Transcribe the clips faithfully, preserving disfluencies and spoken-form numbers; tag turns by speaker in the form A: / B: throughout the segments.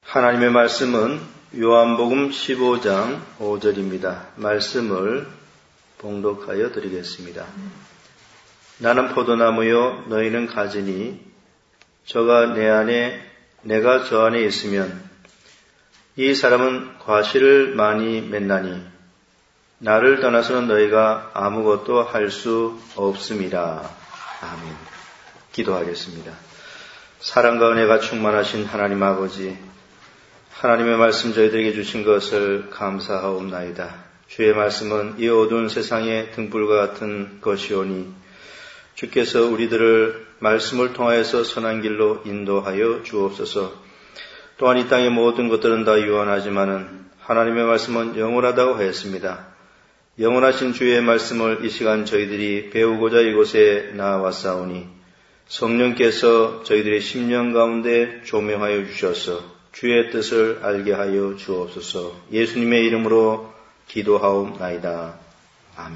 A: 하나님의 말씀은 요한복음 십오 장 오 절입니다. 말씀을 봉독하여 드리겠습니다. 나는 포도나무요 너희는 가지니 저가 내 안에 내가 저 안에 있으면 이 사람은 과실을 많이 맺나니 나를 떠나서는 너희가 아무것도 할 수 없음이라. 아멘. 기도하겠습니다. 사랑과 은혜가 충만하신 하나님 아버지, 하나님의 말씀 저희들에게 주신 것을 감사하옵나이다. 주의 말씀은 이 어두운 세상의 등불과 같은 것이오니 주께서 우리들을 말씀을 통하여서 선한 길로 인도하여 주옵소서. 또한 이 땅의 모든 것들은 다 유한하지만은 하나님의 말씀은 영원하다고 하였습니다. 영원하신 주의 말씀을 이 시간 저희들이 배우고자 이곳에 나와싸우니 성령께서 저희들의 심령 가운데 조명하여 주셔서 주의 뜻을 알게 하여 주옵소서. 예수님의 이름으로 기도하옵나이다. 아멘.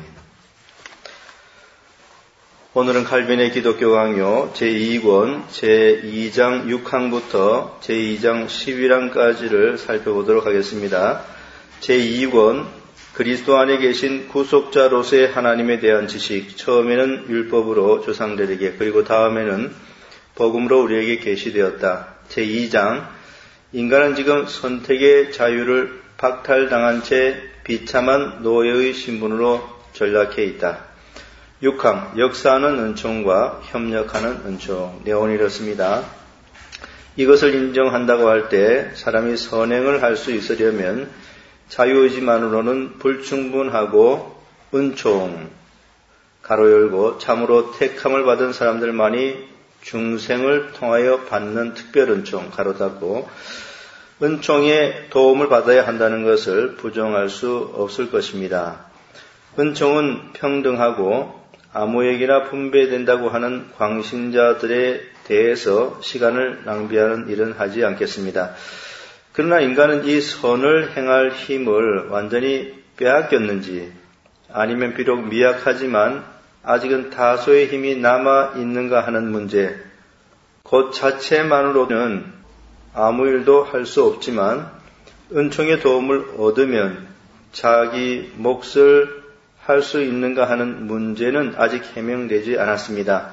A: 오늘은 칼빈의 기독교 강요 제이 권 제이 장 육 항부터 제이 장 십일 항까지를 살펴보도록 하겠습니다. 제이 권 그리스도 안에 계신 구속자로서의 하나님에 대한 지식, 처음에는 율법으로 조상들에게, 그리고 다음에는 복음으로 우리에게 계시되었다. 제이 장 인간은 지금 선택의 자유를 박탈당한 채 비참한 노예의 신분으로 전락해 있다. 육 항 역사하는 은총과 협력하는 은총. 내용은 이렇습니다. 이것을 인정한다고 할 때 사람이 선행을 할 수 있으려면 자유의지만으로는 불충분하고 은총, 가로 열고 참으로 택함을 받은 사람들만이 중생을 통하여 받는 특별 은총, 가로 닫고, 은총의 도움을 받아야 한다는 것을 부정할 수 없을 것입니다. 은총은 평등하고 아무에게나 분배된다고 하는 광신자들에 대해서 시간을 낭비하는 일은 하지 않겠습니다. 그러나 인간은 이 선을 행할 힘을 완전히 빼앗겼는지, 아니면 비록 미약하지만 아직은 다소의 힘이 남아 있는가 하는 문제, 그 자체만으로는 아무 일도 할 수 없지만 은총의 도움을 얻으면 자기 몫을 할 수 있는가 하는 문제는 아직 해명되지 않았습니다.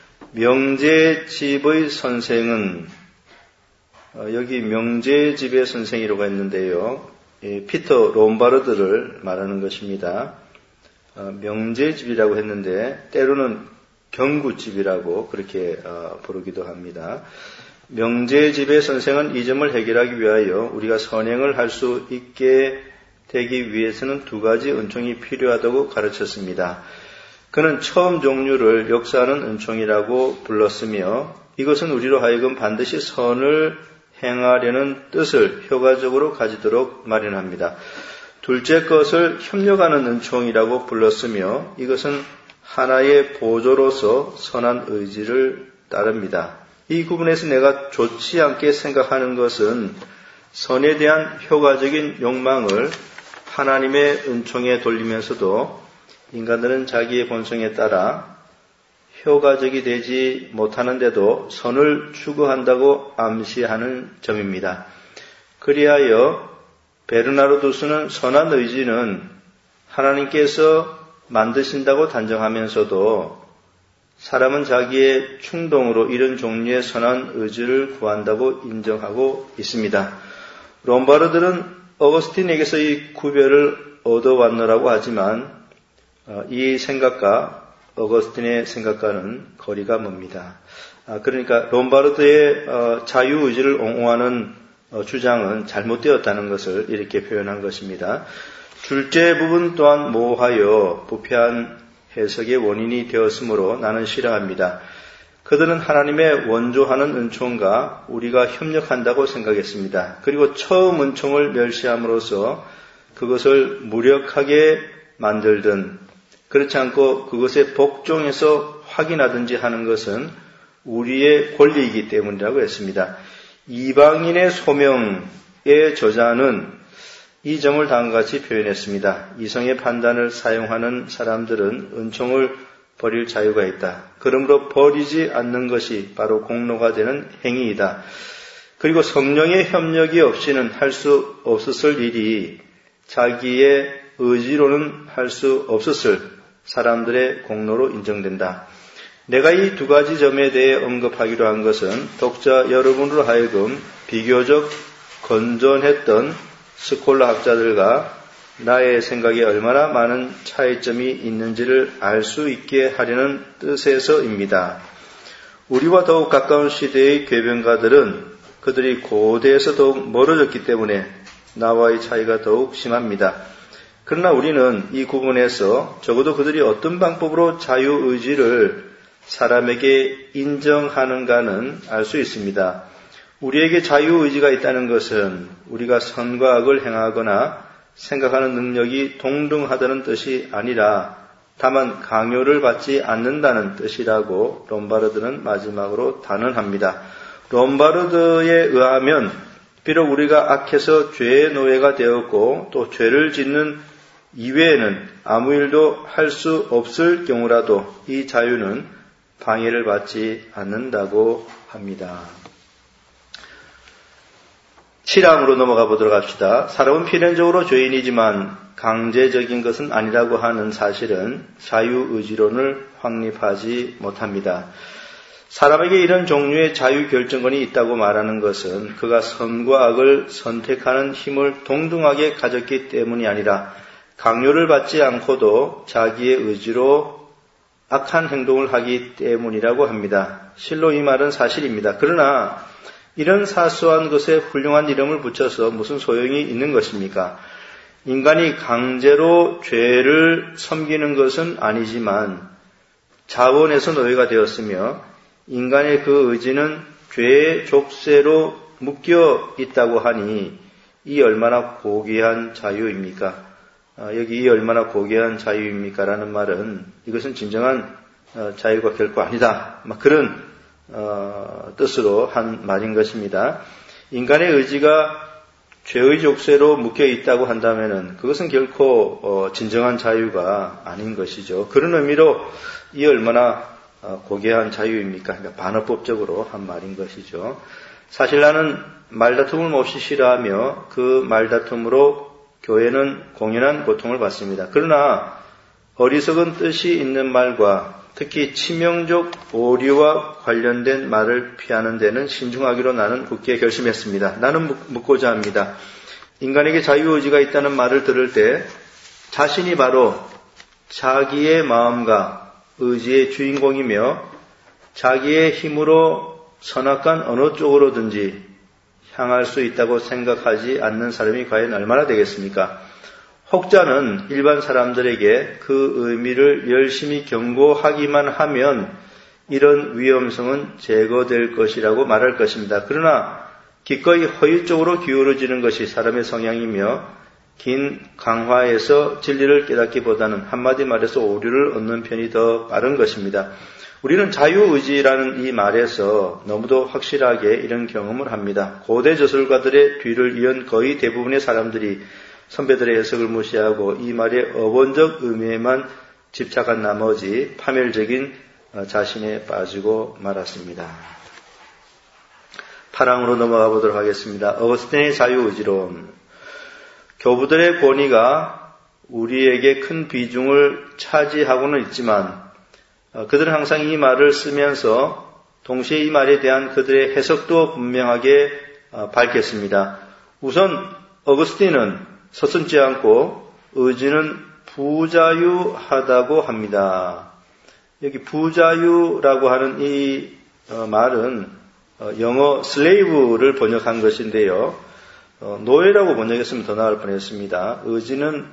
A: 명제집의 선생은, 여기 명제집의 선생이라고 했는데요, 피터 롬바르드를 말하는 것입니다. 명제집이라고 했는데 때로는 경구집이라고 그렇게 부르기도 합니다. 명제집의 선생은 이 점을 해결하기 위하여 우리가 선행을 할 수 있게 되기 위해서는 두 가지 은총이 필요하다고 가르쳤습니다. 그는 처음 종류를 역사하는 은총이라고 불렀으며 이것은 우리로 하여금 반드시 선을 행하려는 뜻을 효과적으로 가지도록 마련합니다. 둘째 것을 협력하는 은총이라고 불렀으며 이것은 하나의 보조로서 선한 의지를 따릅니다. 이 부분에서 내가 좋지 않게 생각하는 것은 선에 대한 효과적인 욕망을 하나님의 은총에 돌리면서도 인간들은 자기의 본성에 따라 효과적이 되지 못하는데도 선을 추구한다고 암시하는 점입니다. 그리하여 베르나르두스는 선한 의지는 하나님께서 만드신다고 단정하면서도 사람은 자기의 충동으로 이런 종류의 선한 의지를 구한다고 인정하고 있습니다. 롬바르드는 어거스틴에게서 이 구별을 얻어왔노라고 하지만 이 생각과 어거스틴의 생각과는 거리가 멉니다. 그러니까 롬바르드의 자유의지를 옹호하는 주장은 잘못되었다는 것을 이렇게 표현한 것입니다. 둘째 부분 또한 모호하여 부패한 해석의 원인이 되었으므로 나는 싫어합니다. 그들은 하나님의 원조하는 은총과 우리가 협력한다고 생각했습니다. 그리고 처음 은총을 멸시함으로써 그것을 무력하게 만들든 그렇지 않고 그것에 복종해서 확인하든지 하는 것은 우리의 권리이기 때문이라고 했습니다. 이방인의 소명의 저자는 이 점을 다음과 같이 표현했습니다. 이성의 판단을 사용하는 사람들은 은총을 버릴 자유가 있다. 그러므로 버리지 않는 것이 바로 공로가 되는 행위이다. 그리고 성령의 협력이 없이는 할 수 없었을 일이 자기의 의지로는 할 수 없었을 사람들의 공로로 인정된다. 내가 이 두 가지 점에 대해 언급하기로 한 것은 독자 여러분으로 하여금 비교적 건전했던 스콜라 학자들과 나의 생각에 얼마나 많은 차이점이 있는지를 알 수 있게 하려는 뜻에서입니다. 우리와 더욱 가까운 시대의 궤변가들은 그들이 고대에서 더욱 멀어졌기 때문에 나와의 차이가 더욱 심합니다. 그러나 우리는 이 구분에서 적어도 그들이 어떤 방법으로 자유의지를 사람에게 인정하는가는 알 수 있습니다. 우리에게 자유의지가 있다는 것은 우리가 선과 악을 행하거나 생각하는 능력이 동등하다는 뜻이 아니라 다만 강요를 받지 않는다는 뜻이라고 롬바르드는 마지막으로 단언합니다. 롬바르드에 의하면 비록 우리가 악해서 죄의 노예가 되었고 또 죄를 짓는 이외에는 아무 일도 할 수 없을 경우라도 이 자유는 방해를 받지 않는다고 합니다. 칠 항으로 넘어가 보도록 합시다. 사람은 필연적으로 죄인이지만 강제적인 것은 아니라고 하는 사실은 자유의지론을 확립하지 못합니다. 사람에게 이런 종류의 자유결정권이 있다고 말하는 것은 그가 선과 악을 선택하는 힘을 동등하게 가졌기 때문이 아니라 강요를 받지 않고도 자기의 의지로 악한 행동을 하기 때문이라고 합니다. 실로 이 말은 사실입니다. 그러나 이런 사소한 것에 훌륭한 이름을 붙여서 무슨 소용이 있는 것입니까? 인간이 강제로 죄를 섬기는 것은 아니지만 자원에서 노예가 되었으며 인간의 그 의지는 죄의 족쇄로 묶여 있다고 하니 이 얼마나 고귀한 자유입니까? 아, 여기 이 얼마나 고귀한 자유입니까? 라는 말은 이것은 진정한 어, 자유가 결코 아니다. 막 그런 어, 뜻으로 한 말인 것입니다. 인간의 의지가 죄의 족쇄로 묶여 있다고 한다면은 그것은 결코 어, 진정한 자유가 아닌 것이죠. 그런 의미로 이 얼마나 어, 고귀한 자유입니까? 그러니까 반어법적으로 한 말인 것이죠. 사실 나는 말다툼을 몹시 싫어하며 그 말다툼으로 교회는 공연한 고통을 받습니다. 그러나 어리석은 뜻이 있는 말과 특히 치명적 오류와 관련된 말을 피하는 데는 신중하기로 나는 굳게 결심했습니다. 나는 묻고자 합니다. 인간에게 자유의지가 있다는 말을 들을 때 자신이 바로 자기의 마음과 의지의 주인공이며 자기의 힘으로 선악간 어느 쪽으로든지 향할 수 있다고 생각하지 않는 사람이 과연 얼마나 되겠습니까? 혹자는 일반 사람들에게 그 의미를 열심히 경고하기만 하면 이런 위험성은 제거될 것이라고 말할 것입니다. 그러나 기꺼이 허위 쪽으로 기울어지는 것이 사람의 성향이며 긴 강화에서 진리를 깨닫기보다는 한마디 말해서 오류를 얻는 편이 더 빠른 것입니다. 우리는 자유의지라는 이 말에서 너무도 확실하게 이런 경험을 합니다. 고대 저술가들의 뒤를 이은 거의 대부분의 사람들이 선배들의 해석을 무시하고 이 말의 어원적 의미에만 집착한 나머지 파멸적인 자신에 빠지고 말았습니다. 팔 항으로 넘어가 보도록 하겠습니다. 어거스틴의 자유의지론. 교부들의 권위가 우리에게 큰 비중을 차지하고는 있지만 그들은 항상 이 말을 쓰면서 동시에 이 말에 대한 그들의 해석도 분명하게 밝혔습니다. 우선 어거스틴은 서슴지 않고 의지는 부자유하다고 합니다. 여기 부자유라고 하는 이 말은 영어 slave를 번역한 것인데요. 노예라고 번역했으면 더 나을 뻔했습니다. 의지는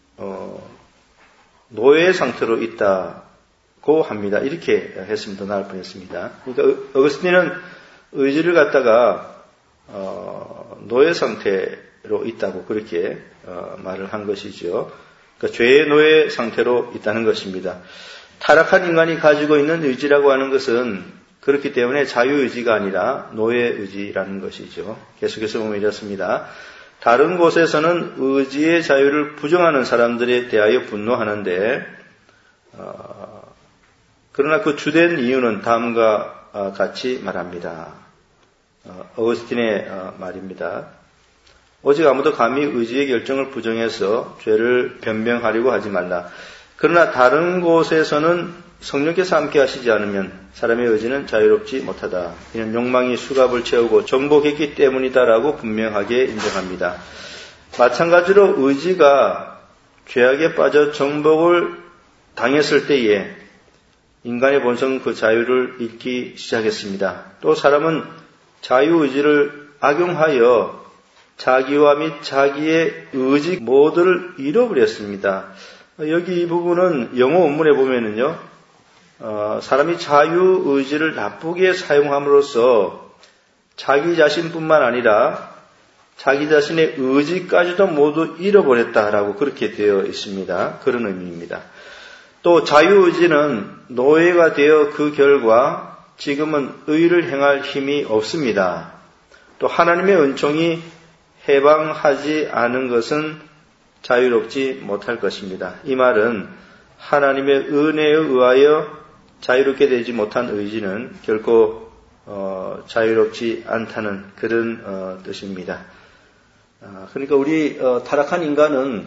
A: 노예 상태로 있다고 합니다. 이렇게 했으면 더 나을 뻔했습니다. 그러니까 어거스틴은 의지를 갖다가 노예 상태로 있다고 그렇게 말을 한 것이죠. 그러니까 죄의 노예 상태로 있다는 것입니다. 타락한 인간이 가지고 있는 의지라고 하는 것은 그렇기 때문에 자유의지가 아니라 노예의지라는 것이죠. 계속해서 보면 이렇습니다. 다른 곳에서는 의지의 자유를 부정하는 사람들에 대하여 분노하는데 어, 그러나 그 주된 이유는 다음과 같이 말합니다. 어거스틴의 말입니다. 오직 아무도 감히 의지의 결정을 부정해서 죄를 변명하려고 하지 말라. 그러나 다른 곳에서는 성령께서 함께 하시지 않으면 사람의 의지는 자유롭지 못하다. 이는 욕망이 수갑을 채우고 정복했기 때문이다라고 분명하게 인정합니다. 마찬가지로 의지가 죄악에 빠져 정복을 당했을 때에 인간의 본성 그 자유를 잃기 시작했습니다. 또 사람은 자유의지를 악용하여 자기와 및 자기의 의지 모두를 잃어버렸습니다. 여기 이 부분은 영어 원문에 보면은요, 어, 사람이 자유의지를 나쁘게 사용함으로써 자기 자신뿐만 아니라 자기 자신의 의지까지도 모두 잃어버렸다라고 그렇게 되어 있습니다. 그런 의미입니다. 또 자유의지는 노예가 되어 그 결과 지금은 의를 행할 힘이 없습니다. 또 하나님의 은총이 해방하지 않은 것은 자유롭지 못할 것입니다. 이 말은 하나님의 은혜에 의하여 자유롭게 되지 못한 의지는 결코 어, 자유롭지 않다는 그런 어, 뜻입니다. 아, 그러니까 우리 어, 타락한 인간은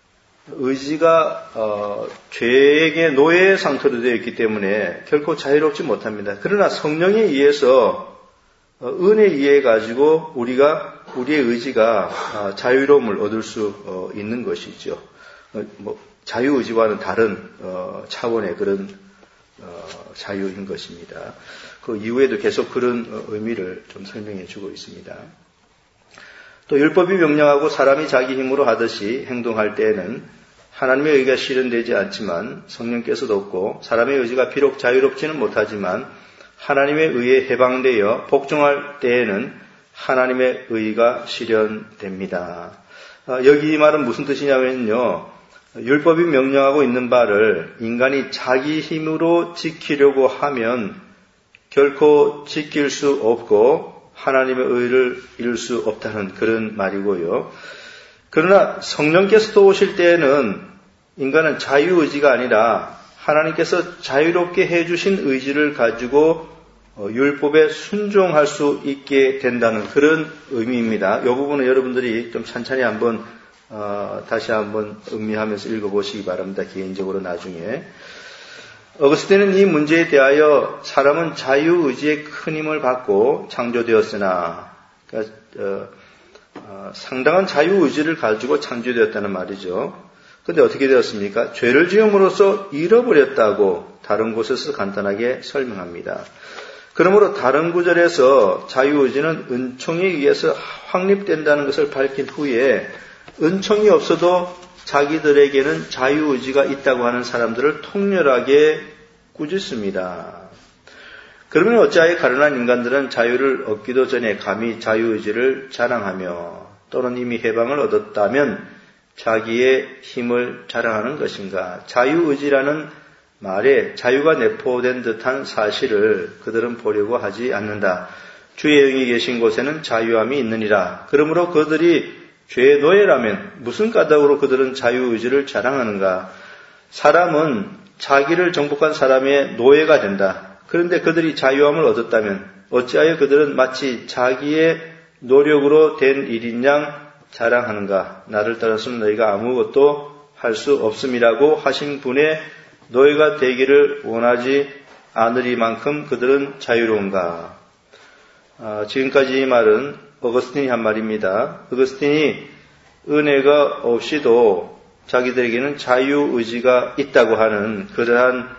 A: 의지가 어, 죄의 노예의 상태로 되어 있기 때문에 결코 자유롭지 못합니다. 그러나 성령에 의해서 어, 은혜에 의해 가지고 우리가 우리의 의지가 어, 자유로움을 얻을 수 어, 있는 것이죠. 어, 뭐 자유의지와는 다른 어, 차원의 그런 어, 자유인 것입니다. 그 이후에도 계속 그런 어, 의미를 좀 설명해 주고 있습니다. 또 율법이 명령하고 사람이 자기 힘으로 하듯이 행동할 때에는 하나님의 의가 실현되지 않지만 성령께서 돕고 사람의 의지가 비록 자유롭지는 못하지만 하나님의 의에 해방되어 복종할 때에는 하나님의 의가 실현됩니다. 여기 이 말은 무슨 뜻이냐면요, 율법이 명령하고 있는 바를 인간이 자기 힘으로 지키려고 하면 결코 지킬 수 없고 하나님의 의를 이룰 수 없다는 그런 말이고요. 그러나 성령께서 도우실 때에는 인간은 자유의지가 아니라 하나님께서 자유롭게 해주신 의지를 가지고 율법에 순종할 수 있게 된다는 그런 의미입니다. 이 부분은 여러분들이 좀 천천히 한번 어, 다시 한번 음미하면서 읽어보시기 바랍니다. 개인적으로 나중에. 어거스틴은 이 문제에 대하여 사람은 자유의지의 큰 힘을 받고 창조되었으나, 그러니까 어, 어, 상당한 자유의지를 가지고 창조되었다는 말이죠. 그런데 어떻게 되었습니까? 죄를 지음으로써 잃어버렸다고 다른 곳에서 간단하게 설명합니다. 그러므로 다른 구절에서 자유의지는 은총에 의해서 확립된다는 것을 밝힌 후에 은총이 없어도 자기들에게는 자유의지가 있다고 하는 사람들을 통렬하게 꾸짖습니다. 그러면 어찌하여 가련한 인간들은 자유를 얻기도 전에 감히 자유의지를 자랑하며 또는 이미 해방을 얻었다면 자기의 힘을 자랑하는 것인가? 자유의지라는 말에 자유가 내포된 듯한 사실을 그들은 보려고 하지 않는다. 주의 영이 계신 곳에는 자유함이 있느니라. 그러므로 그들이 죄의 노예라면 무슨 까닭으로 그들은 자유의지를 자랑하는가? 사람은 자기를 정복한 사람의 노예가 된다. 그런데 그들이 자유함을 얻었다면 어찌하여 그들은 마치 자기의 노력으로 된 일인 양 자랑하는가? 나를 따라서는 너희가 아무것도 할 수 없음이라고 하신 분의 노예가 되기를 원하지 않으리만큼 그들은 자유로운가? 아, 지금까지 이 말은 어거스틴이 한 말입니다. 어거스틴이 은혜가 없이도 자기들에게는 자유의지가 있다고 하는 그러한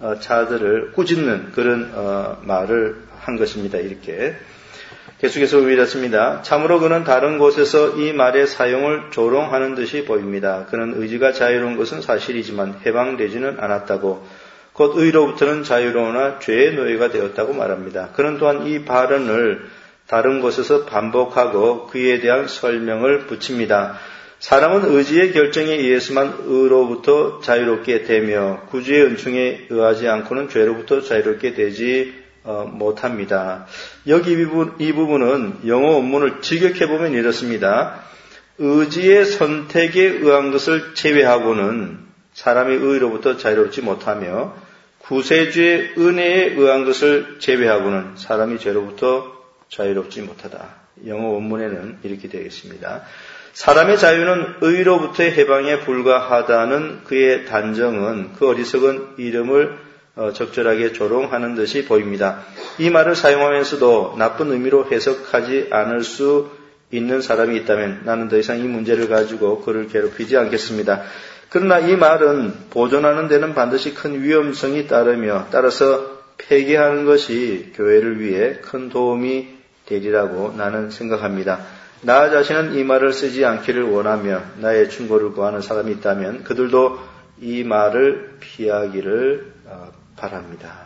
A: 자들을 꾸짖는 그런 말을 한 것입니다. 이렇게 계속해서 의미했습니다. 참으로 그는 다른 곳에서 이 말의 사용을 조롱하는 듯이 보입니다. 그는 의지가 자유로운 것은 사실이지만 해방되지는 않았다고, 곧 의로부터는 자유로우나 죄의 노예가 되었다고 말합니다. 그는 또한 이 발언을 다른 곳에서 반복하고 그에 대한 설명을 붙입니다. 사람은 의지의 결정에 의해서만 의로부터 자유롭게 되며 구주의 은총에 의하지 않고는 죄로부터 자유롭게 되지 어, 못합니다. 여기 이, 부분, 이 부분은 영어 원문을 직역해보면 이렇습니다. 의지의 선택에 의한 것을 제외하고는 사람이 의로부터 자유롭지 못하며 구세주의 은혜에 의한 것을 제외하고는 사람이 죄로부터 자유롭지 못하다. 영어 원문에는 이렇게 되어 있습니다. 사람의 자유는 의로부터의 해방에 불과하다는 그의 단정은 그 어리석은 이름을 적절하게 조롱하는 듯이 보입니다. 이 말을 사용하면서도 나쁜 의미로 해석하지 않을 수 있는 사람이 있다면 나는 더 이상 이 문제를 가지고 그를 괴롭히지 않겠습니다. 그러나 이 말은 보존하는 데는 반드시 큰 위험성이 따르며 따라서 폐기하는 것이 교회를 위해 큰 도움이 되리라고 나는 생각합니다. 나 자신은 이 말을 쓰지 않기를 원하며 나의 충고를 구하는 사람이 있다면 그들도 이 말을 피하기를 바랍니다.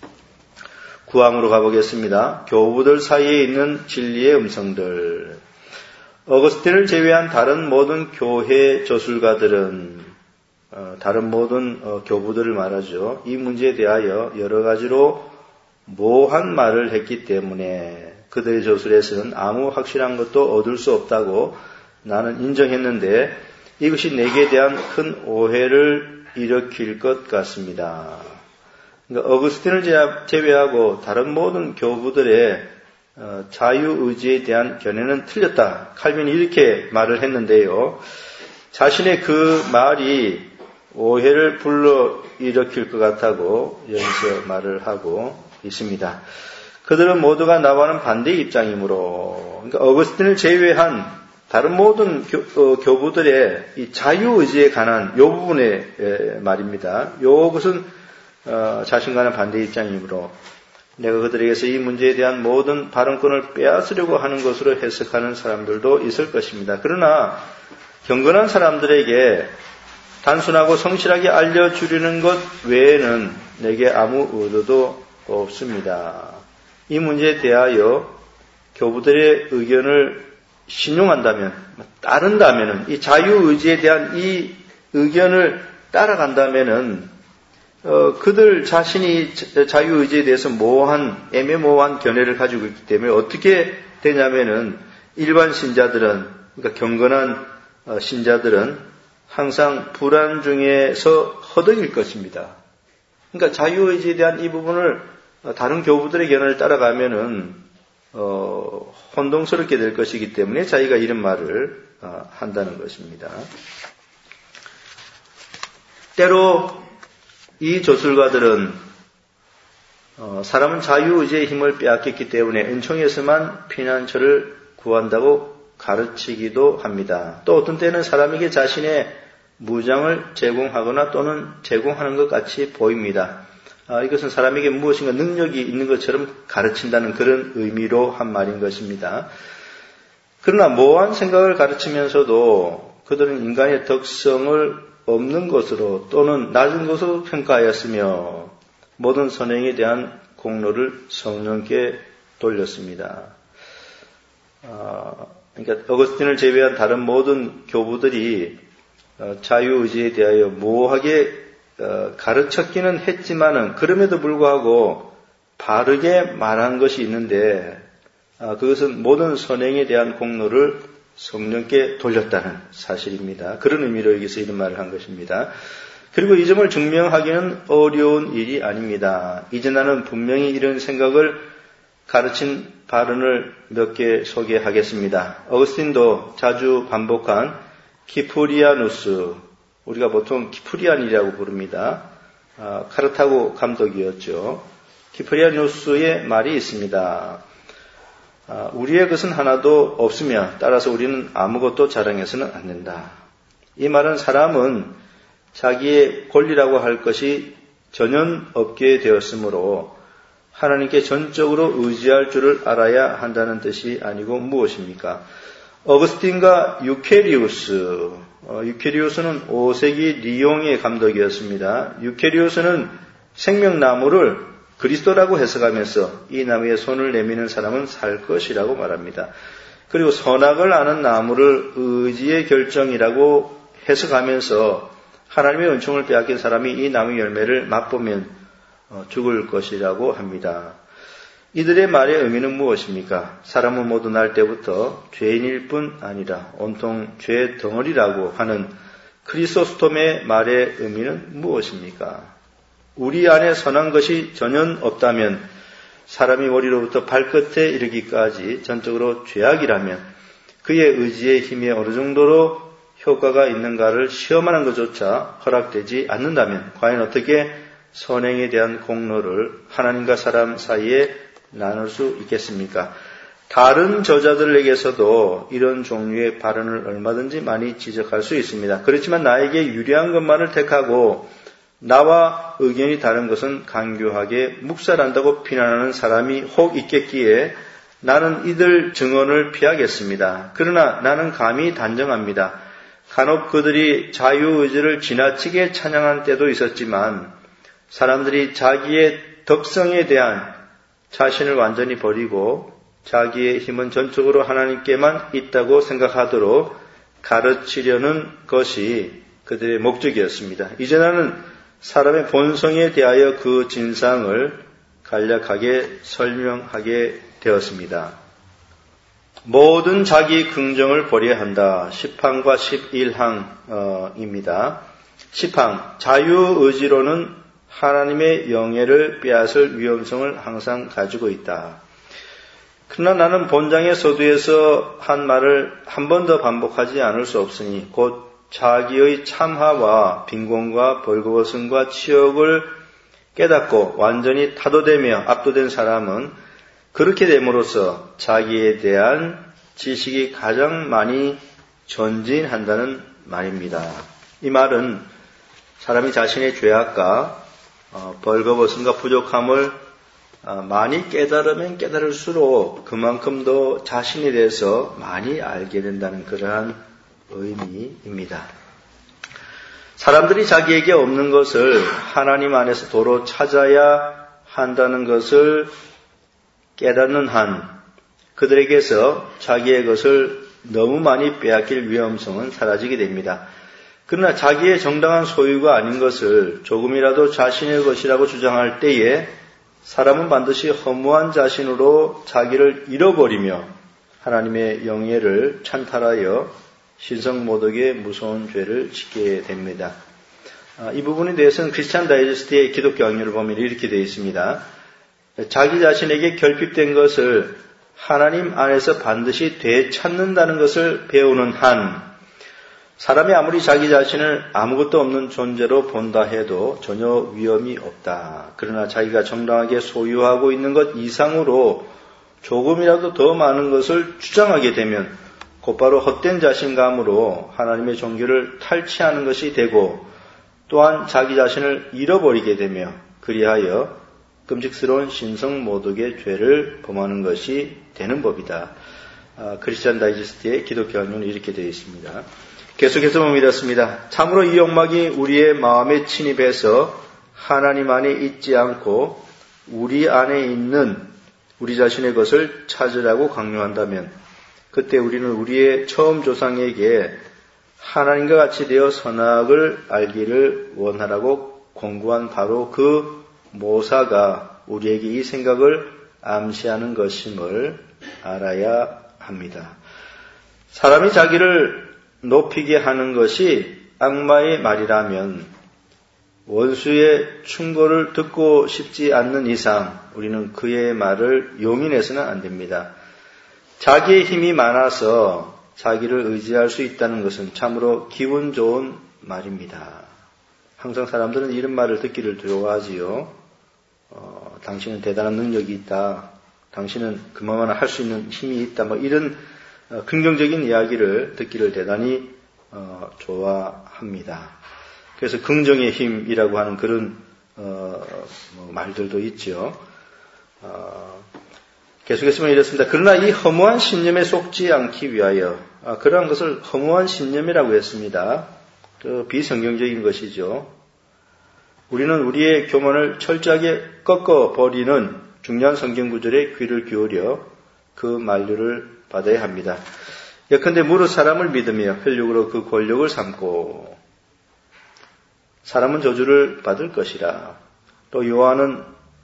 A: 구항으로 가보겠습니다. 교부들 사이에 있는 진리의 음성들. 어거스틴을 제외한 다른 모든 교회 저술가들은 어, 다른 모든 어, 교부들을 말하죠. 이 문제에 대하여 여러 가지로 모호한 말을 했기 때문에 그들의 저술에서는 아무 확실한 것도 얻을 수 없다고 나는 인정했는데 이것이 내게 대한 큰 오해를 일으킬 것 같습니다. 그러니까 어거스틴을 제외하고 다른 모든 교부들의 어, 자유의지에 대한 견해는 틀렸다. 칼빈이 이렇게 말을 했는데요. 자신의 그 말이 오해를 불러일으킬 것 같다고 여기서 말을 하고 있습니다. 그들은 모두가 나와는 반대 입장이므로 그러니까 어거스틴을 제외한 다른 모든 교, 어, 교부들의 이 자유의지에 관한 이 부분의 에, 말입니다. 이것은 어, 자신과는 반대 입장이므로 내가 그들에게서 이 문제에 대한 모든 발언권을 빼앗으려고 하는 것으로 해석하는 사람들도 있을 것입니다. 그러나 경건한 사람들에게 단순하고 성실하게 알려주려는 것 외에는 내게 아무 의도도 없습니다. 이 문제에 대하여 교부들의 의견을 신용한다면, 따른다면, 이 자유의지에 대한 이 의견을 따라간다면은 어, 그들 자신이 자유의지에 대해서 모호한, 애매모호한 견해를 가지고 있기 때문에 어떻게 되냐면은 일반 신자들은, 그러니까 경건한 신자들은 항상 불안 중에서 허덕일 것입니다. 그러니까 자유의지에 대한 이 부분을 다른 교부들의 견해를 따라가면은 어, 혼동스럽게 될 것이기 때문에 자기가 이런 말을 어, 한다는 것입니다. 때로 이 저술가들은 어, 사람은 자유의지의 힘을 빼앗겼기 때문에 은총에서만 피난처를 구한다고 가르치기도 합니다. 또 어떤 때는 사람에게 자신의 무장을 제공하거나 또는 제공하는 것 같이 보입니다. 아, 이것은 사람에게 무엇인가 능력이 있는 것처럼 가르친다는 그런 의미로 한 말인 것입니다. 그러나 모호한 생각을 가르치면서도 그들은 인간의 덕성을 없는 것으로 또는 낮은 것으로 평가하였으며 모든 선행에 대한 공로를 성령께 돌렸습니다. 아, 그러니까 어거스틴을 제외한 다른 모든 교부들이 자유의지에 대하여 모호하게 가르쳤기는 했지만은 그럼에도 불구하고 바르게 말한 것이 있는데 그것은 모든 선행에 대한 공로를 성령께 돌렸다는 사실입니다. 그런 의미로 여기서 이런 말을 한 것입니다. 그리고 이 점을 증명하기는 어려운 일이 아닙니다. 이제 나는 분명히 이런 생각을 가르친 발언을 몇 개 소개하겠습니다. 어거스틴도 자주 반복한 키프리아누스, 우리가 보통 키프리안이라고 부릅니다. 아, 카르타고 감독이었죠. 키프리아누스의 말이 있습니다. 아, 우리의 것은 하나도 없으며 따라서 우리는 아무것도 자랑해서는 안 된다. 이 말은 사람은 자기의 권리라고 할 것이 전혀 없게 되었으므로 하나님께 전적으로 의지할 줄을 알아야 한다는 뜻이 아니고 무엇입니까? 어거스틴과 유케리우스, 어, 유케리우스는 오 세기 리옹의 감독이었습니다. 유케리우스는 생명나무를 그리스도라고 해석하면서 이 나무에 손을 내미는 사람은 살 것이라고 말합니다. 그리고 선악을 아는 나무를 의지의 결정이라고 해석하면서 하나님의 은총을 빼앗긴 사람이 이 나무 열매를 맛보면 죽을 것이라고 합니다. 이들의 말의 의미는 무엇입니까? 사람은 모두 날 때부터 죄인일 뿐 아니라 온통 죄 덩어리라고 하는 크리소스톰의 말의 의미는 무엇입니까? 우리 안에 선한 것이 전혀 없다면 사람이 머리로부터 발끝에 이르기까지 전적으로 죄악이라면 그의 의지의 힘이 어느 정도로 효과가 있는가를 시험하는 것조차 허락되지 않는다면 과연 어떻게 선행에 대한 공로를 하나님과 사람 사이에 나눌 수 있겠습니까? 다른 저자들에게서도 이런 종류의 발언을 얼마든지 많이 지적할 수 있습니다. 그렇지만 나에게 유리한 것만을 택하고 나와 의견이 다른 것은 강교하게 묵살한다고 비난하는 사람이 혹 있겠기에 나는 이들 증언을 피하겠습니다. 그러나 나는 감히 단정합니다. 간혹 그들이 자유의지를 지나치게 찬양한 때도 있었지만 사람들이 자기의 덕성에 대한 자신을 완전히 버리고 자기의 힘은 전적으로 하나님께만 있다고 생각하도록 가르치려는 것이 그들의 목적이었습니다. 이제 나는 사람의 본성에 대하여 그 진상을 간략하게 설명하게 되었습니다. 모든 자기 긍정을 버려야 한다. 십 항과 십일 항입니다. 십 항, 자유의지로는 하나님의 영예를 빼앗을 위험성을 항상 가지고 있다. 그러나 나는 본장의 서두에서 한 말을 한 번 더 반복하지 않을 수 없으니 곧 자기의 참화와 빈곤과 벌거벗음과 치욕을 깨닫고 완전히 타도되며 압도된 사람은 그렇게 됨으로써 자기에 대한 지식이 가장 많이 전진한다는 말입니다. 이 말은 사람이 자신의 죄악과 어, 벌거벗음과 부족함을 어, 많이 깨달으면 깨달을수록 그만큼 더 자신에 대해서 많이 알게 된다는 그러한 의미입니다. 사람들이 자기에게 없는 것을 하나님 안에서 도로 찾아야 한다는 것을 깨닫는 한 그들에게서 자기의 것을 너무 많이 빼앗길 위험성은 사라지게 됩니다. 그러나 자기의 정당한 소유가 아닌 것을 조금이라도 자신의 것이라고 주장할 때에 사람은 반드시 허무한 자신으로 자기를 잃어버리며 하나님의 영예를 찬탈하여 신성모독의 무서운 죄를 짓게 됩니다. 이 부분에 대해서는 크리스찬 다이제스트의 기독교 강요를 보면 이렇게 되어 있습니다. 자기 자신에게 결핍된 것을 하나님 안에서 반드시 되찾는다는 것을 배우는 한 사람이 아무리 자기 자신을 아무것도 없는 존재로 본다 해도 전혀 위험이 없다. 그러나 자기가 정당하게 소유하고 있는 것 이상으로 조금이라도 더 많은 것을 주장하게 되면 곧바로 헛된 자신감으로 하나님의 종교를 탈취하는 것이 되고 또한 자기 자신을 잃어버리게 되며 그리하여 끔찍스러운 신성모독의 죄를 범하는 것이 되는 법이다. 아, 크리스찬 다이제스트의 기독교 강요는 이렇게 되어 있습니다. 계속해서 보면 이렇습니다. 참으로 이 욕망이 우리의 마음에 침입해서 하나님 안에 있지 않고 우리 안에 있는 우리 자신의 것을 찾으라고 강요한다면 그때 우리는 우리의 처음 조상에게 하나님과 같이 되어 선악을 알기를 원하라고 권고한 바로 그 모사가 우리에게 이 생각을 암시하는 것임을 알아야 합니다. 사람이 자기를 높이게 하는 것이 악마의 말이라면 원수의 충고를 듣고 싶지 않는 이상 우리는 그의 말을 용인해서는 안 됩니다. 자기의 힘이 많아서 자기를 의지할 수 있다는 것은 참으로 기분 좋은 말입니다. 항상 사람들은 이런 말을 듣기를 좋아하지요. 어, 당신은 대단한 능력이 있다. 당신은 그만한 할 수 있는 힘이 있다. 뭐 이런 어, 긍정적인 이야기를 듣기를 대단히 어, 좋아합니다. 그래서 긍정의 힘이라고 하는 그런 어, 뭐 말들도 있죠. 어, 계속해서 이렇습니다. 그러나 이 허무한 신념에 속지 않기 위하여 아, 그러한 것을 허무한 신념이라고 했습니다. 그 비성경적인 것이죠. 우리는 우리의 교만을 철저하게 꺾어버리는 중요한 성경 구절에 귀를 기울여 그 만류를 받아야 합니다. 예컨대 무릇 사람을 믿으며 혈육으로 그 권력을 삼고 사람은 저주를 받을 것이라. 또 요한은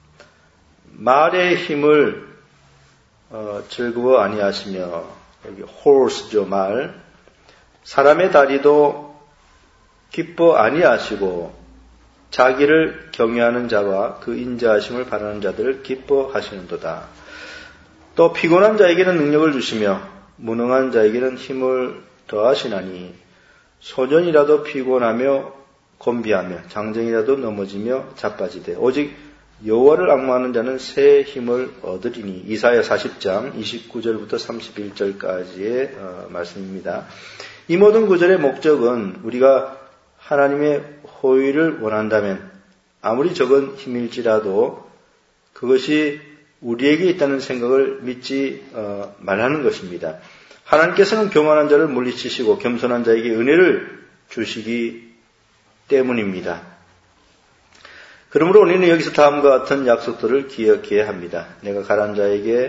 A: 말의 힘을 어, 즐거워 아니하시며 여기 horse죠 말 사람의 다리도 기뻐 아니하시고 자기를 경외하는 자와 그 인자하심을 바라는 자들을 기뻐하시는도다. 또 피곤한 자에게는 능력을 주시며 무능한 자에게는 힘을 더하시나니 소년이라도 피곤하며 곤비하며 장정이라도 넘어지며 자빠지되 오직 여호와를 앙망하는 자는 새 힘을 얻으리니. 이사야 사십 장 이십구 절부터 삼십일 절까지의 어, 말씀입니다. 이 모든 구절의 목적은 우리가 하나님의 호의를 원한다면 아무리 적은 힘일지라도 그것이 우리에게 있다는 생각을 믿지 어, 말라는 것입니다. 하나님께서는 교만한 자를 물리치시고 겸손한 자에게 은혜를 주시기 때문입니다. 그러므로 우리는 여기서 다음과 같은 약속들을 기억해야 합니다. 내가 가난 자에게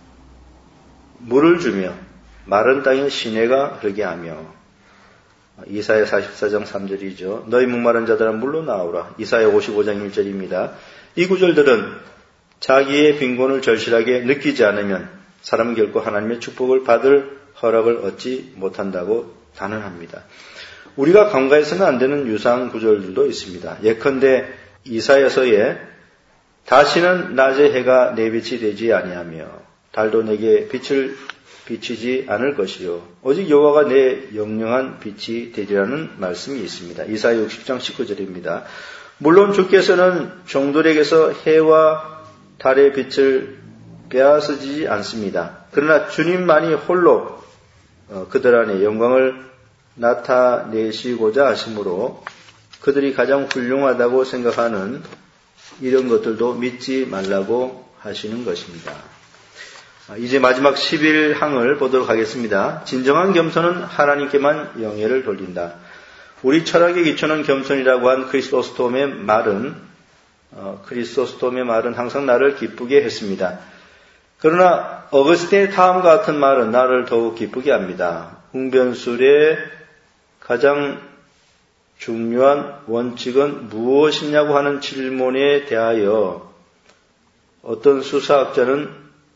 A: 물을 주며 마른 땅에 시내가 흐르게 하며. 이사야 사십사 장 삼 절이죠. 너희 목마른 자들아 물로 나오라. 이사야 오십오 장 일 절입니다. 이 구절들은 자기의 빈곤을 절실하게 느끼지 않으면 사람은 결코 하나님의 축복을 받을 허락을 얻지 못한다고 단언합니다. 우리가 간과해서는 안 되는 유사한 구절들도 있습니다. 예컨대 이사야서에 다시는 낮에 해가 내 빛이 되지 아니하며 달도 내게 빛을 비치지 않을 것이요 오직 여호와가 내 영영한 빛이 되리라는 말씀이 있습니다. 이사야 육십 장 십구 절입니다. 물론 주께서는 종들에게서 해와 달의 빛을 빼앗으지 않습니다. 그러나 주님만이 홀로 그들 안에 영광을 나타내시고자 하심으로 그들이 가장 훌륭하다고 생각하는 이런 것들도 믿지 말라고 하시는 것입니다. 이제 마지막 십일 항을 보도록 하겠습니다. 진정한 겸손은 하나님께만 영예를 돌린다. 우리 철학의 기초는 겸손이라고 한 크리스토스톰의 말은 어, 크리스토스톰의 말은 항상 나를 기쁘게 했습니다. 그러나 어거스틴의 다음과 같은 말은 나를 더욱 기쁘게 합니다. 웅변술의 가장 중요한 원칙은 무엇이냐고 하는 질문에 대하여 어떤 수사학자는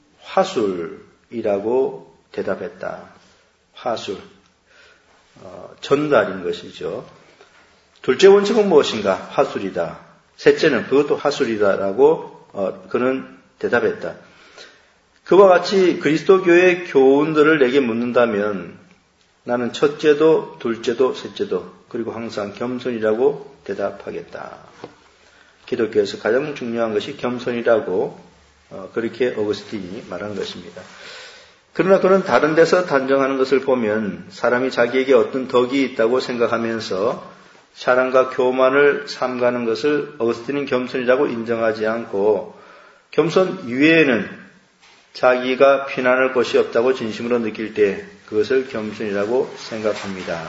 A: 화술이라고 대답했다. 화술, 어, 전달인 것이죠. 둘째 원칙은 무엇인가? 화술이다. 셋째는 그것도 화술이다라고 어, 그는 대답했다. 그와 같이 그리스도교의 교훈들을 내게 묻는다면 나는 첫째도 둘째도 셋째도 그리고 항상 겸손이라고 대답하겠다. 기독교에서 가장 중요한 것이 겸손이라고 어, 그렇게 어거스틴이 말한 것입니다. 그러나 그는 다른 데서 단정하는 것을 보면 사람이 자기에게 어떤 덕이 있다고 생각하면서 사랑과 교만을 삼가는 것을 어거스틴은 겸손이라고 인정하지 않고 겸손 이외에는 자기가 피난할 곳이 없다고 진심으로 느낄 때 그것을 겸손이라고 생각합니다.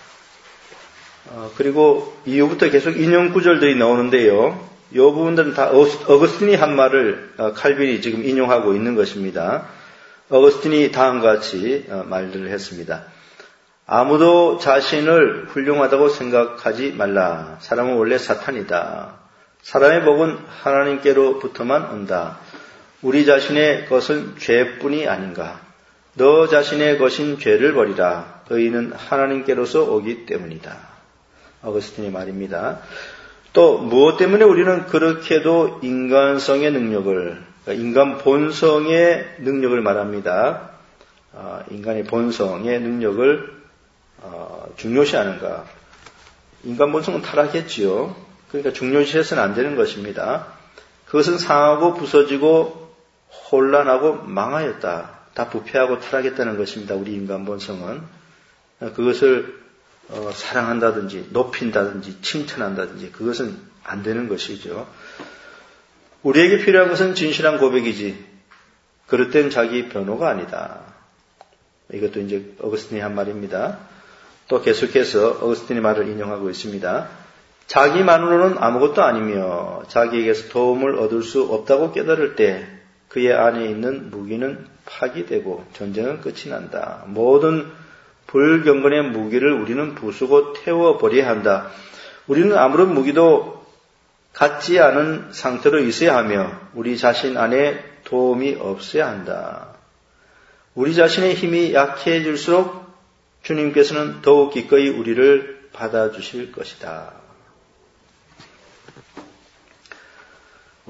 A: 어, 그리고 이후부터 계속 인용 구절들이 나오는데요. 이 부분들은 다 어거스틴이 한 말을 칼빈이 지금 인용하고 있는 것입니다. 어거스틴이 다음과 같이 말들을 했습니다. 아무도 자신을 훌륭하다고 생각하지 말라. 사람은 원래 사탄이다. 사람의 복은 하나님께로부터만 온다. 우리 자신의 것은 죄뿐이 아닌가. 너 자신의 것인 죄를 버리라. 의인은 하나님께로서 오기 때문이다. 어거스틴의 말입니다. 또 무엇 때문에 우리는 그렇게도 인간성의 능력을, 인간 본성의 능력을 말합니다. 인간의 본성의 능력을 중요시하는가. 인간 본성은 타락했지요. 그러니까 중요시해서는 안 되는 것입니다. 그것은 상하고 부서지고 혼란하고 망하였다. 다 부패하고 타락했다는 것입니다. 우리 인간 본성은. 그것을 어, 사랑한다든지 높인다든지 칭찬한다든지 그것은 안 되는 것이죠. 우리에게 필요한 것은 진실한 고백이지 그릇된 자기 변호가 아니다. 이것도 이제 어거스틴이 한 말입니다. 또 계속해서 어거스틴의 말을 인용하고 있습니다. 자기만으로는 아무것도 아니며 자기에게서 도움을 얻을 수 없다고 깨달을 때 그의 안에 있는 무기는 파기되고 전쟁은 끝이 난다. 모든 불경건의 무기를 우리는 부수고 태워버려야 한다. 우리는 아무런 무기도 갖지 않은 상태로 있어야 하며 우리 자신 안에 도움이 없어야 한다. 우리 자신의 힘이 약해질수록 주님께서는 더욱 기꺼이 우리를 받아주실 것이다.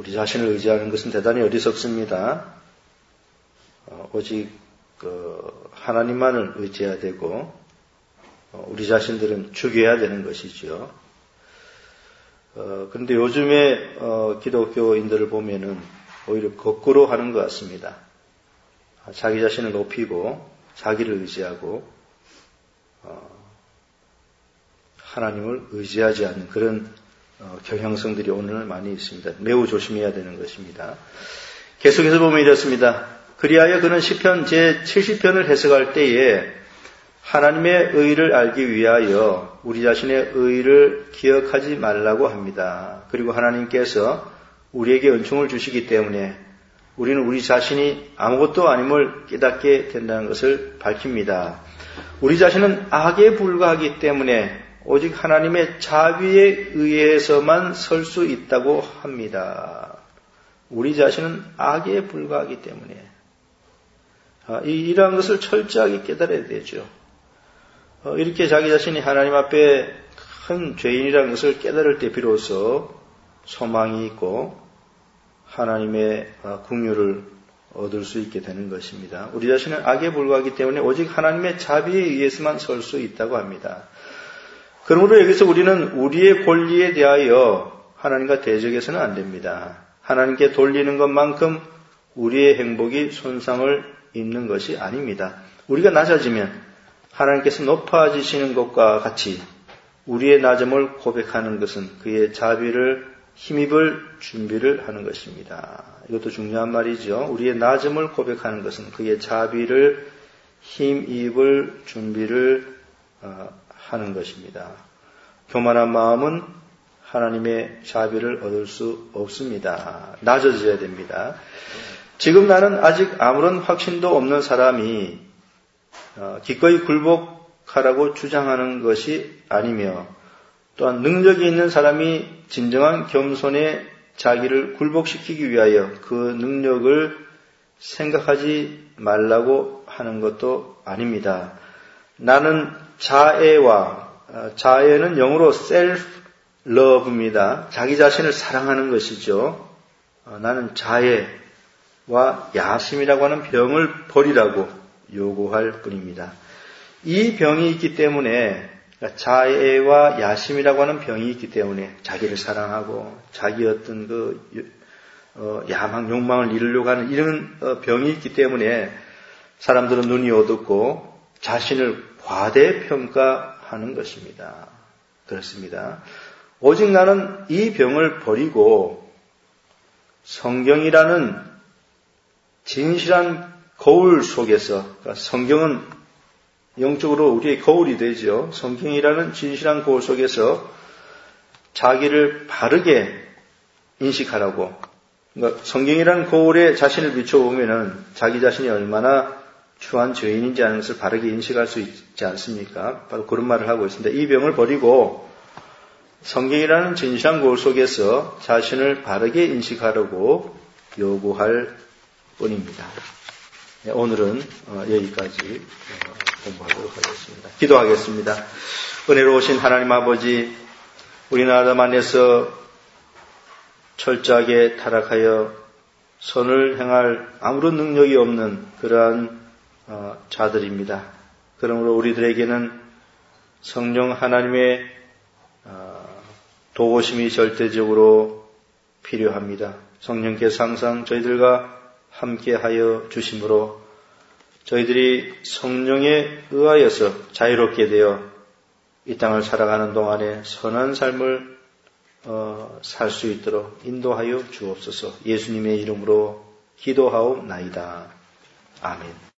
A: 우리 자신을 의지하는 것은 대단히 어리석습니다. 어, 오직 그 하나님만을 의지해야 되고 어, 우리 자신들은 죽여야 되는 것이죠. 어, 그런데 요즘에 어, 기독교인들을 보면은 오히려 거꾸로 하는 것 같습니다. 자기 자신을 높이고 자기를 의지하고 어, 하나님을 의지하지 않는 그런 어, 경향성들이 오늘 많이 있습니다. 매우 조심해야 되는 것입니다. 계속해서 보면 이렇습니다. 그리하여 그는 시편 제칠십 편을 해석할 때에 하나님의 의를 알기 위하여 우리 자신의 의를 기억하지 말라고 합니다. 그리고 하나님께서 우리에게 은총을 주시기 때문에 우리는 우리 자신이 아무것도 아님을 깨닫게 된다는 것을 밝힙니다. 우리 자신은 악에 불과하기 때문에 오직 하나님의 자비에 의해서만 설 수 있다고 합니다. 우리 자신은 악에 불과하기 때문에 이러한 것을 철저하게 깨달아야 되죠. 이렇게 자기 자신이 하나님 앞에 큰 죄인이라는 것을 깨달을 때 비로소 소망이 있고 하나님의 긍휼을 얻을 수 있게 되는 것입니다. 우리 자신은 악에 불과하기 때문에 오직 하나님의 자비에 의해서만 설 수 있다고 합니다. 그러므로 여기서 우리는 우리의 권리에 대하여 하나님과 대적해서는 안 됩니다. 하나님께 돌리는 것만큼 우리의 행복이 손상을 입는 것이 아닙니다. 우리가 낮아지면 하나님께서 높아지시는 것과 같이 우리의 낮음을 고백하는 것은 그의 자비를 힘입을 준비를 하는 것입니다. 이것도 중요한 말이죠. 우리의 낮음을 고백하는 것은 그의 자비를 힘입을 준비를 하는 것입니다. 교만한 마음은 하나님의 자비를 얻을 수 없습니다. 낮아져야 됩니다. 지금 나는 아직 아무런 확신도 없는 사람이 기꺼이 굴복하라고 주장하는 것이 아니며 또한 능력이 있는 사람이 진정한 겸손에 자기를 굴복시키기 위하여 그 능력을 생각하지 말라고 하는 것도 아닙니다. 나는 자애와 자애는 영어로 self love입니다. 자기 자신을 사랑하는 것이죠. 나는 자애와 야심이라고 하는 병을 버리라고 요구할 뿐입니다. 이 병이 있기 때문에 자애와 야심이라고 하는 병이 있기 때문에 자기를 사랑하고 자기 어떤 그 어, 야망, 욕망을 이루려고 하는 이런 어, 병이 있기 때문에 사람들은 눈이 어둡고 자신을 과대평가하는 것입니다. 그렇습니다. 오직 나는 이 병을 버리고 성경이라는 진실한 거울 속에서, 그러니까 성경은 영적으로 우리의 거울이 되죠. 성경이라는 진실한 거울 속에서 자기를 바르게 인식하라고. 그러니까 성경이라는 거울에 자신을 비춰보면은 자기 자신이 얼마나 추한 죄인인지 하는 것을 바르게 인식할 수 있지 않습니까? 바로 그런 말을 하고 있습니다. 이 병을 버리고 성경이라는 진실한 거울 속에서 자신을 바르게 인식하라고 요구할 뿐입니다. 오늘은 여기까지 공부하도록 하겠습니다. 기도하겠습니다. 은혜로우신 하나님 아버지, 우리나라 안에서 철저하게 타락하여 선을 행할 아무런 능력이 없는 그러한 자들입니다. 그러므로 우리들에게는 성령 하나님의 도우심이 절대적으로 필요합니다. 성령께서 항상 저희들과 함께하여 주심으로 저희들이 성령에 의하여서 자유롭게 되어 이 땅을 살아가는 동안에 선한 삶을 어, 살 수 있도록 인도하여 주옵소서. 예수님의 이름으로 기도하옵나이다. 아멘.